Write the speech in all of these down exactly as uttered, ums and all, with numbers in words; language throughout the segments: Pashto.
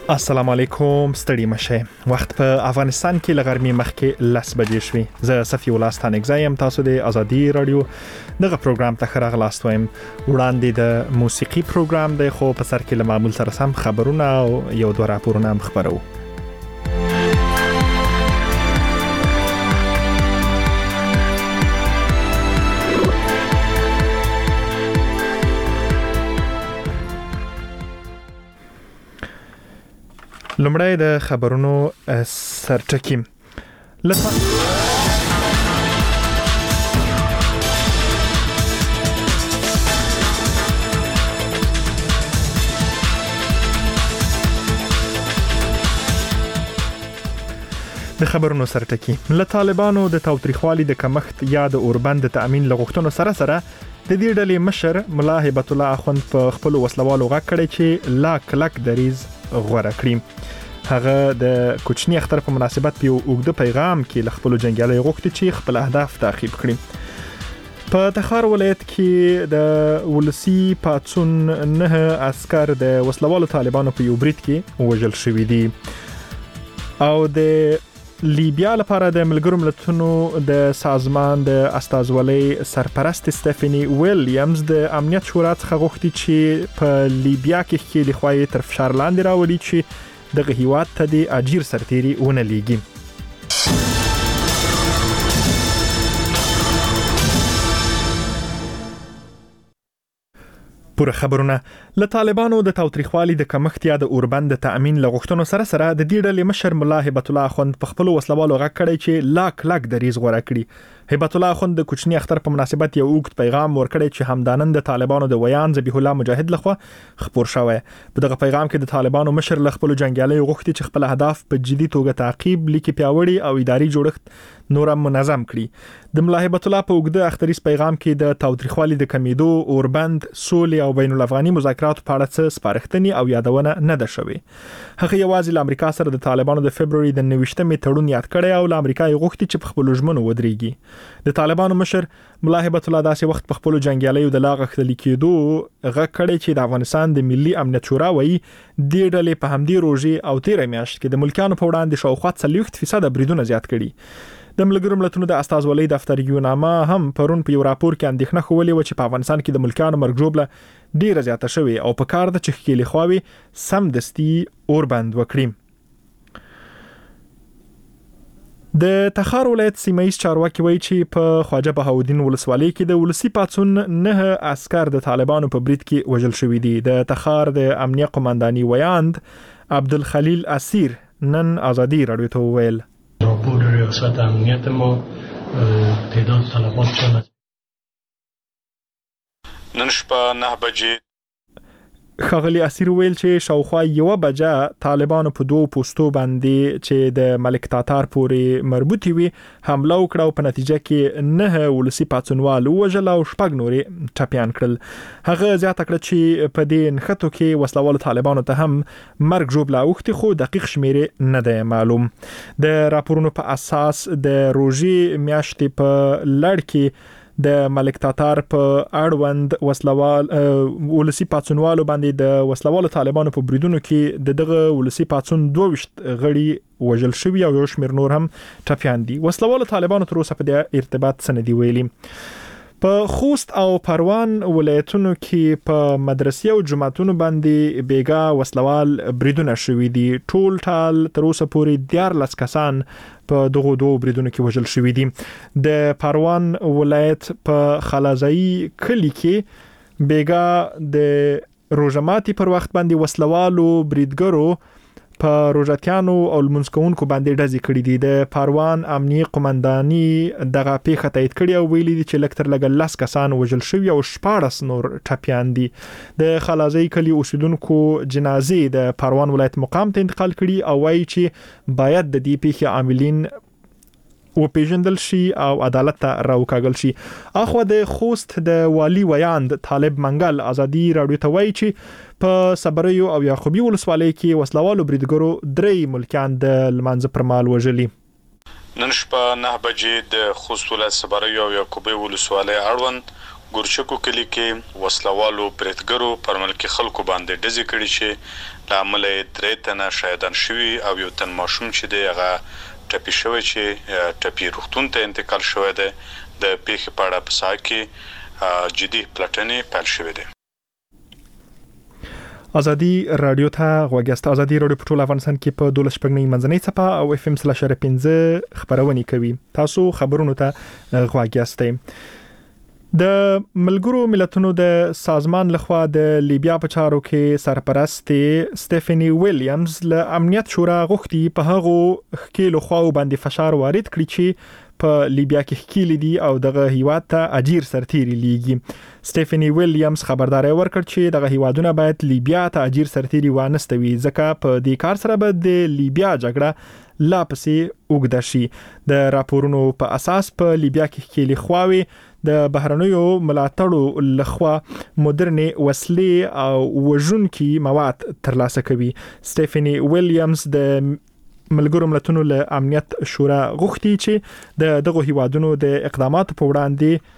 السلام علیکم، ستړي مشه. وخت په افغانستان کې لغرمې مخکې لس بجې شوې. زه صفي الله ستانګزی یم. تاسو د ازادي رادیو دغه پروګرام ته ښه راغلاست وایم. وړاندې د موسیقي پروګرام دی، خو په سر کې له معمول سره سم خبرونه او یو دوه راپورونه هم خپرو. لومړی د خبرونو سرټکی. لطفا د خبرونو سرټکی. له طالبانو د تاوتریخوالي د کمښت یا د اوربند د تأمین لغوښتنو سره سره د دې ډلې مشر ملا هیبت الله اخوند په خپل وسلوالو غږ کړی چې لا کلک دریز غوړه کړی. هغه د کوچنی اختر په مناسبت په اوږده پیغام کې ل خپل جنگیالي غوښتي چې خپل اهداف تعقیب کړي. په تخار ولایت کې د ولسی پاتسون نه عسكر د وسلوالو طالبانو په یو برید کې وژل شوي دي. او د لیبیا لپاره د ملګرو ملتونو د سازمان د استازولۍ سرپرست سټیفنی ویلیامز د امنیت شورا څخه غوښتي چې په لیبیا کې کې د خوای تر فشار لاندې راولي چې دغه هیواد ته د اجیر سرتيري ونه لیږي. پوره خبرونه. له طالبانو د تاوتریخوالي د کمښت یا د اوربند د تأمین لغوښتنو سره سره د دې ډلې مشر ملا هیبت الله اخوند په خپل وسلوالو غږ کړی چې لا کلک دریز غوړه کړي. هیبت الله اخوند د کوچنی اختر په مناسبت یو اوږد پیغام ورکړی چې همدانن د طالبانو د ویان ذبیح الله مجاهد لخوا خبر شوی. په دغه پیغام کې د طالبانو مشر له خپل جنگیالي غوښتي چې خپل اهداف په جدي توګه تعقیب لیکي پیاوړي او اداري جوړښت نور منظم کړي. د ملا هیبت الله په اوږده اختریز پیغام کې د تاوتریخوالي د کمیدو، اوربند، سولې او بین الافغاني مذاکراتو په اړه څه سپارښتنې او یادونه نه ده شوې. هغه یوازې له امریکا سره د طالبانو د فبروري د نوښتمې تړون یاد کړی او له امریکا یې غوښتي چې په خپل ژمنو ودرېږي. د طالبانو مشر ملا هیبت الله داسې وخت په خپل جنگیالیو د لاغښتل کېدو غږ کړی چې د افغانستان د ملي امنیت شورا وایي د ډلې په همدې روزي او تیر میاشت کې د ملکانو په وړاندې شاوخوا څلوېښت فیصد بریدونه زیات کړي. د ملګرو ملتونو د استازولۍ دفتر یوناما هم پرون په یو راپور کې اندېښنه خولې و چې په افغانستان کې د ملکانو مرګ ژوبله ډیره زیاته شوې او په کار ده چې ښکېلې خواوې سمدستي اوربند وکړي. د تخار ولایت سیمه ایز چارواکي وایي چې په خواجه بهاودین ولسوالۍ کې د ولسی پاتسون نه عسكر د طالبانو په برید کې وژل شوي دي. د تخار د امنیه قومنداني ویاند عبدالخلیل اسیر نن ازادي رادیو ته وویل راپور ریاست امنیت ما تعداد طلبات چند نن شپه نه بجې ښاغلي اسیر ویل چې شاوخوا یو بجه طالبانو په دوه پوسټو باندې چې د ملک تاتار پورې مربوطي وي حمله وکړه او په نتیجه کې نه ولسی پاتسونوال وژل او شپږ نورې ټپيان کړل. هغه زیاته کړه چې په دې نښتو کې وسلوال طالبانو ته هم مرګ ژوبله اوښتي خو دقیق شمیرې نه دی معلوم. د راپورونو په اساس د روژې میاشتې په لړ کې د ملک تاتار په اړوند وسلوال ولسی پاتسونوالو باندې د وسلوالو طالبانو په بریدونو کې د دغه ولسی پاتسون دوه وشت غړي وژل شوي او یو شمیر نور هم ټپيان دي. وسلوالو طالبانو تر اوسه په دې ارتباط سندي ویلي. په خوست او پروان ولایتونو کې په مدرسې او جماعتونو باندې بیګا وسلوال بریدونه شوي دي. ټول ټال تر اوسه پورې دیارلس کسان په دغه دوه بریدونو کې وژل شوي دي. د پروان ولایت په خلازای کلی کې بیګا د روزماتي پر وخت باندې وسلوالو بریدګرو په روزاتیانو او لمونځکوونکو باندې ډزې کړې دي. د پروان امنیه قومنداني دغه پیښه تایید کړې او ویلي دي چې لکتر لګ لس کسان وژل شوي او شپاړس نور ټپيان دي. د خلازای کلی اوسیدونکو جنازې د پروان ولایت مقام ته انتقال کړي او وایي چې باید د دې پیښې عاملین و پیژندل شي او عدالت ته راوکاږل شي. اخو د خوست د والی ویاند طالب منګل ازادي رادیو ته وایي چې په صبریو او یعقوبی ولسوالۍ کې وسلوالو بریدګرو درې ملکان د لمانځه پر مهال وژلي. نن شپه نه بجې د خوست ولایت صبریو او یعقوبی ولسوالۍ اړوند ګورچکو کلی کې وسلوالو بریدګرو پر ملکی خلکو باندې ډزې کړې چې لامل درې تنه شهیدان شوي او یو تن ماشوم چې دی هغه ټپي شوی چې ټپي روغتون ته انتقال شوی دی. د پیښې په اړه په ساحه کې جدي پلټنې پیل شوې دي. ازادي رادیو ته غوږیاست. ازادي رادیو په ټول افغانستان کې په دولس شپږنۍ منځنۍ څپه او اف ام سلاش پنځه خبرونه کوي. تاسو خبرونو ته غوږیاست. د ملګرو ملتونو د سازمان لخوا د لیبیا په چارو کې سرپرست سټيفني ویلیامز له امنیت شورا غوښتي په هغه خکیلو خواو باندې فشار وارد کړي چې په لیبیا کې خکیل دي او دغه هیواد ته اجیر سرتيري لیږي. سټيفني ویلیامز خبرداري ورکړ چې دغه هیوادونه باید لیبیا ته اجیر سرتيري وانستوي ځکه په دې کار سره به د لیبیا جګړه لا پسې اوږده شي. د راپورونو په اساس په لیبیا کې خکیل خواوي د بهرنیو ملاتړو لخوا مدرنې وسلې او وژونکي مواد ترلاسه کوي. سټيفني ویلیامز د ملګرو ملتونو له امنیت شورا غوښتي چې د دغه هیوادونو د اقداماتو په وړاندې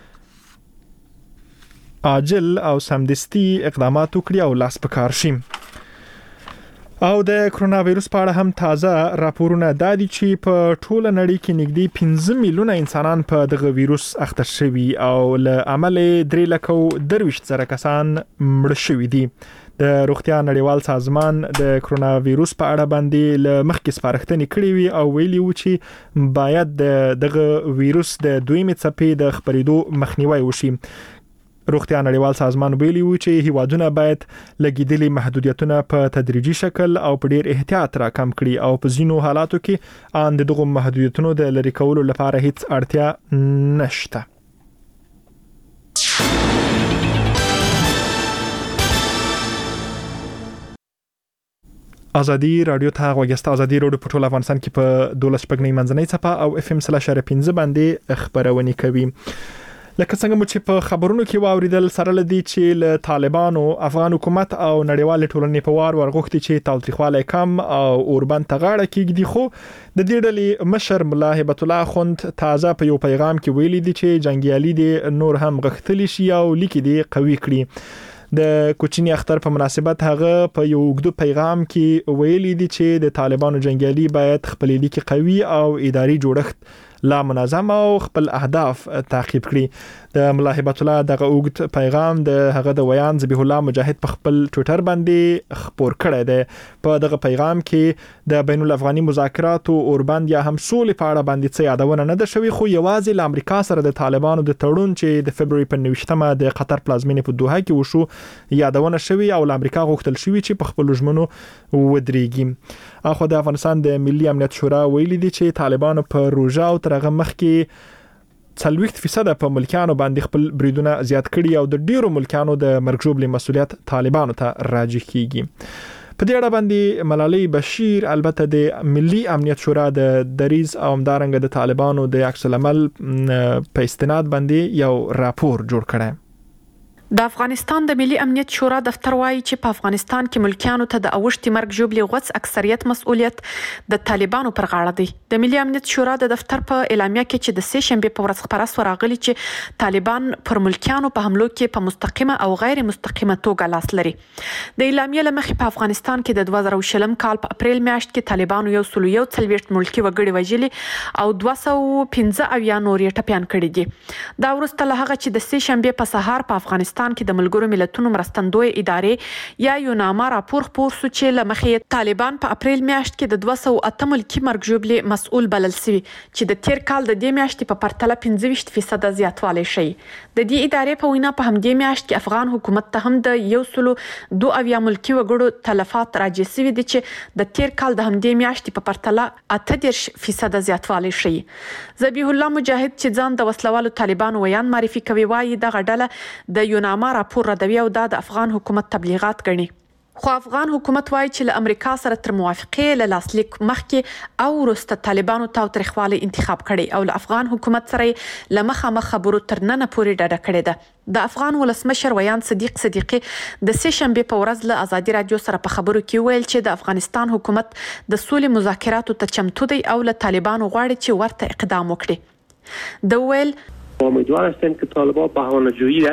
عاجل او سمدستي اقدامات وکړي او لاس پکار شي. او د کرونا وایروس په اړه هم تازه راپورونه دادي چې په ټوله نړۍ کې نږدې پنځه میلیونه انسانان په دغه وایروس اخته شوي او له عمل درې لکه درویشت زره کسان مړ شوي دي. د روغتیا نړیوال سازمان د کرونا وایروس په اړه باندې له مخکې سپارښتنې کړې وي او ویلي و چې باید دغه وایروس د دویمې څپې د خپرېدو مخنیوي وشي. روغتیا نړیوال سازمان ویلي و چې هیوادونه باید لګیدلي محدودیتونه په تدریجي شکل او په ډیر احتیاط را کم کړي او په ځینو حالاتو کې ان دغه محدودیتونو د لری کولو لپاره هیڅ اړتیا نشته. ازادي رادیو ته غوږیاست. ازادي رادیو په ټول افغانستان کې په دولس شپږنۍ منځنۍ څپه او اف ام سلاش پنځه باندې خبرونه کوي. لکه څنګه مو چې په خبرونو کې واوریدل سره لدی چې له طالبانو افغان حکومت او نړیوال ټولنې په وار ورغوښتي چې تاوتریخواله کم او اوربند تغاړه کیږي. خو د دې ډلې مشر ملا هبت الله خوند تازه په یو پیغام کې ویلي دي چې جنگیالي دي نور هم غښتلی شي او لیکي دي قوي کړي. د کوچنی اختر په مناسبت هغه په یو وګړو پیغام کې ویلي دي چې د طالبانو جنگیالي باید خپل لیکي قوي او اداري جوړښت لا منظم او خپل اهداف تعقیب کړي. د ملا هبت الله دغه اوږد پیغام د هغه د ویان ذبیح الله مجاهد په خپل ټوئیټر باندې خبر کړی دی. په دغه پیغام کې د بین الافغاني مذاکراتو اوربند یا هم سولې په اړه باندې څه یادونه نه ده شوې، خو یوازې له امریکا سره د طالبانو د تړون چې د فبرवरी په نوښتمه د قطر پلازمینې په دوحه کې وشو یادونه شوې او له امریکا غوښتل شوې چې په خپل ژمنو ودرېږي. اخو د افغانستان د ملي امنیت شورا ویلي دي چې طالبانو په روزا او ترغه مخ کې څلوېښت فیصد په ملکیانو باندې خپل بریدونه زیات کړي او د ډیرو ملکیانو د مرګ ژوبلې مسولیت طالبانو ته راجع کیږي. په دې اړه باندې ملالۍ بشیر البته د ملي امنیت شورا د دریز او همدارنګه د طالبانو د عکس العمل په استناد باندې یو راپور جوړ کړی. د افغانستان د ملي امنیت شورا دفتر وایي چې په افغانستان کې ملکیانو ته د اوښتي مرګ ژوبلې غوڅ اکثریت مسؤلیت د طالبانو پر غاړه دی. د ملي امنیت شورا د دفتر په اعلامیه کې چې د سه شنبه په ورځ خبره سو راغلي چې طالبان پر ملکیانو په حملو کې په مستقیمه او غیر مستقیمه توګه لاس لري. د اعلامیه لمخې په افغانستان کې د دوه زره شلم کال په اپریل میاشت کې طالبانو یو سل یو څلوېښت ملکی وګړي وژلي او دوه سوه پنځه اویا نور یې ټپیان کړي دي. دا وروسته له هغه چې د سه شنبه په سهار په افغانستان کې د ملګرو ملتونو مرستندوی ادارې یا یوناما راپور خپور سو چې لمخې طالبان په اپریل میاشت کې د دوه سوه اته ملکی مرګ ژوبلې مسؤل بلل شوی چې د تیر کال د دې میاشتې په پرتله پنځه ویشت فیصد زیاتوالی شي. د دې ادارې په وینا په همدې میاشت کې افغان حکومت ته هم د یو سل دوه اویا ملکی وګړو تلفات راجع شوي دي چې د تیر کال د همدې میاشتې په پرتله اته دېرش فیصد زیاتوالی شي. ذبیح الله مجاهد چې ځان د وسلوالو طالبانو ویان معرفي کوي وایي دغه ډله د یوناما راپور ردوي او دا د افغان حکومت تبلیغات ګڼي. خو افغان حکومت وایي چې له امریکا سره تر موافقې له لاسلیک مخکې او وروسته طالبانو تاوتریخوالی انتخاب کړي او له افغان حکومت سره له مخامخ خبرو تر ننه پورې ډډه کړې ده. د افغان ولسمشر ویان صدیق صدیقي د سه شنبه په ورځ له ازادي رادیو سره په خبرو کې ویل چې د افغانستان حکومت د سولې مذاکراتو ته چمتو دی او له طالبانو غواړي چې ورته اقدام وکړي. د ویل امیدوار هستیم که طالبان بهانه‌جویی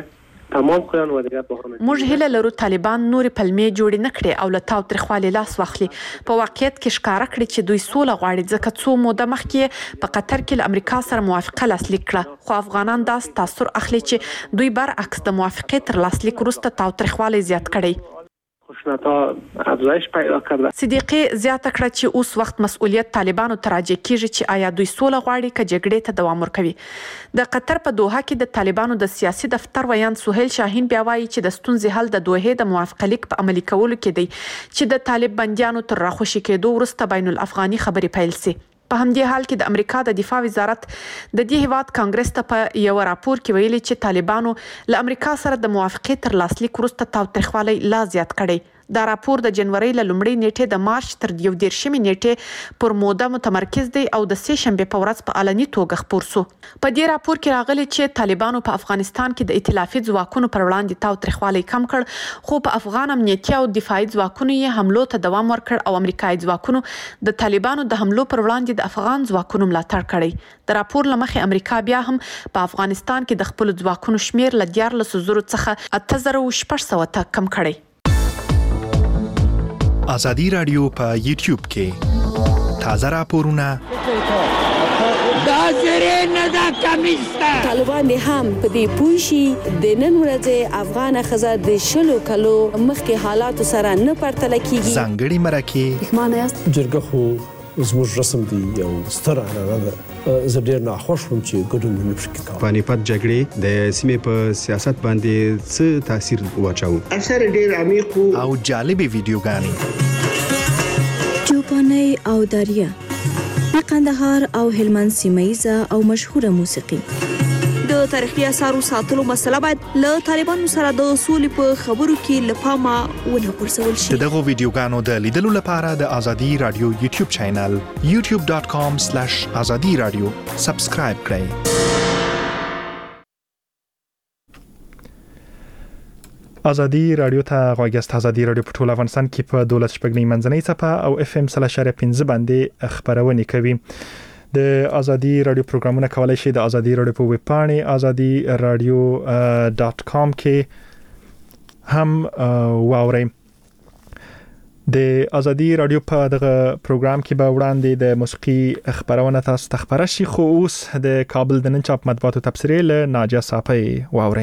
تمام کړن و دیگه په همه موږ هیله لرو طالبان نور پلمې جوړ نه کړي او له تاو ترخوالي لاس واخلي. په واقعیت کې ښکارا کړي چې دوی سوله غواړي، ځکه څو موده مخکې په قطر کې له امریکا سره موافقه لاسلیک کړه، خو افغانان دا تاثر اخلي چې دوی برعکس د موافقې تر لاسلیک وروسته تاو ترخوالي زیات کړي. خشونت‌ها افزایش پیدا کرده. صدیقی زیاته کړه چې اوس وخت مسؤلیت طالبانو ته راجع کیږي چې آیا دوی سوله غواړي که جګړې ته دوام ورکوي. د قطر په دوحه کې د طالبانو د سیاسي دفتر ویان سهیل شاهین بیا وایي چې د ستونزې حل د دوحې د موافقه لیک په عملي کولو کې دی چې د طالب بندیانو تر راخوشي کېدو وروسته بین الافغاني خبرې پیل سي. په همدې حال کې د امریکا د دفاع وزارت د دې هیواد کانګرس ته په یو راپور کې ویلي چې طالبانو له امریکا سره د موافقې تر لاسلیک وروسته تاوتریخوالی لا زیات کړی. دا راپور د جنوري له لومړۍ نیټې د مارچ تر یو دیرشمې نیټې پر موده متمرکز دی او د سې شنبې په ورځ په علني توګه خپور سو. په دې راپور کې راغلي چې طالبانو په افغانستان کې د ائتلافي ځواکونو پر وړاندې تاوتریخوالی کم کړ، خو په افغان امنیتي او دفاعي ځواکونو یې حملو ته دوام ورکړ او امریکایي ځواکونو د طالبانو د حملو پر وړاندې د افغان ځواکونو ملاتړ کړی. د راپور لمخې امریکا بیا هم په افغانستان کې د خپل ځواکونو شمیر له دیارلسو زرو څخه اته زره شپږ سوه ته کم کړی. ازادي رادیو په یوټیوب کې تازه راپورونه دا زری نه دا کمیسته طالبان هم په دې پوه شي د نن ورځې افغان ښځه د شلو کلو مخکې حالاتو سره نه پرتله کیږي. ځانګړي مرکې پښمانه یاست؟ جرګه خو زموږ رسم دی، یو ستر عنعنه ده. زه ډېر ناخوښ وم چې ګډون مې نه شو کولی. پانیپت جګړې د سیمې په سیاست باندې څه تاثیر واچاوه؟ اثر ډېر عمیق او جالبې ویډیوګانې چوپانۍ او داریه د کندهار او هلمند سیمه‌ییزه او مشهوره موسیقي. د تاریخي اثارو ساتلو مسله باید له طالبانو سره د سولې په خبرو کې له پامه ونه غورځول شي. د دغو ویډیوګانو د لیدلو لپاره د ازادي رادیو یوټیوب چینل یوټیوب ډاټ کام سلیش ازادي رادیو سبسکرایب کړئ. ازادي رادیو ته غوږیاست. ازادي رادیو په ټول افغانستان کې په دولت شپږنۍ منځنۍ څپه او اف ام سل اشاریه پنځه باندې خبرونه کوي. د ازادي رادیو پروګرامونه کولای شي د ازادي رادیو په ویب پاڼې ازادي رادیو ډاټ کام کې هم واورئ. د ازادي رادیو په دغه پروګرام کې به وړاندې د موسیقي خبرونه تاسو ته خبره شي، خو اوس د کابل د نن چاپ مطبوعاتو تبصرې له ناجیه صافی واورئ.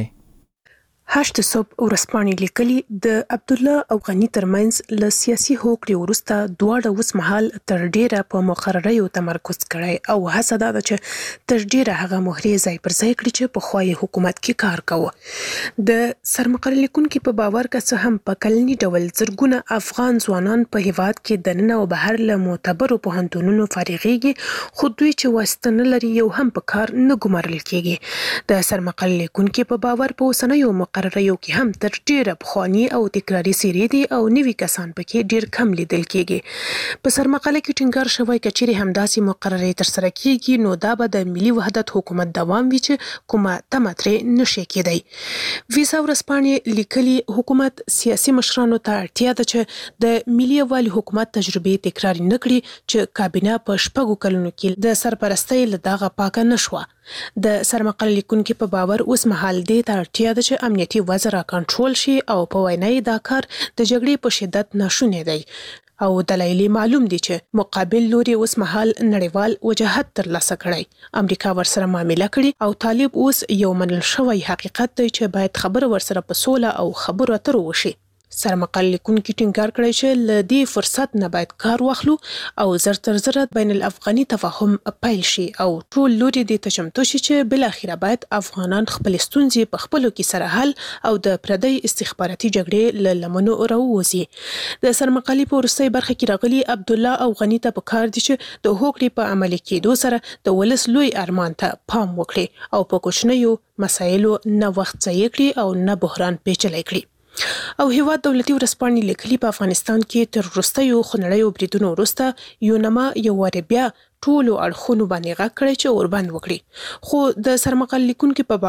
هشت صبح ورسپانې لیکلي د عبد الله او غنی ترمنځ له سیاسي هوکړې وروسته دواړه اوس مهال تر ډیره په مقرریو تمرکز کړی او هڅه ده چې تر ډیره هغه مهرې ځای پر ځای کړي چې په خوای حکومت کې کار کوي. د سرمقرر لیکونکو په باور که څه هم په کلنی ډول زرګونه افغان ځوانان په هیواد کې د نن او بهر له معتبرو پوهنتونونو فارغېږي، خو دوی چې واسطه نه لري یو هم په کار نه ګمارل کېږي. د سرمقرر لیکونکو په باور په اوسنیو مقرریو کې هم تر ډیره پخواني او تکراري څیرې دي او نوي کسان پکې ډیر کم لیدل کېږي. په سرمقاله کې ټینګار شوی چې چیرې همداسې مقررې ترسره کېږي نو دا به د ملي وحدت حکومت دوام وي چې کومه تمه ترې نشي کېدی. ویزا ورسپانې لیکلي حکومت سیاسي مشرانو ته اړتیا ده چې د ملي یووالي حکومت تجربې تکرار نه کړي چې کابینه په شپږو کلونو کې د سرپرستۍ له دغه پاکه نشوه. د سرمقرر لیکونکو په باور اوس مهال دې ته اړتیا ده چې امنیتي وضع را کنټرول شي او په وینا یې دا کار د جګړې په شدت ناشونی دی او دلایل معلوم دي چې مقابل لوري اوس مهال نړیوال وجاهت ترلاسه کړی، امریکا ورسره معامله کړي او طالب اوس یو منل شوی حقیقت دی چې باید خبر ورسره په سوله او خبرو اترو وشي. سرمقرر لیکونکو ټینګار کړی چې له دې فرصت نه باید کار واخلو او زر تر زر بین الافغاني تفاهم پیل شي او ټول لوري دې ته چمتو شي چې بل اخیره باید افغانان خپل ستونزې په خپلو کې سره حل او د پردی استخباراتي جګړې له لمنو راووځي. د سرمقالي په وروستۍ برخه کې راغلي عبد الله او غنی ته پکار دي چې د هوکړې په عملي کېدو سره د ولس لوی ارمان ته پام وکړي او په کوچنیو مسایلو نه وخت ضایع کړي او نه بحران پیچلی کړي. او هیواد دولتي ورسپانې لیکلي په افغانستان کې تر وروستیو خونړیو بریدونو وروسته یونما یو وارې بیا ټولو اړخونو باندې غږ کړی چې اوربند وکړي، خو د سرمقرر لیکونکو په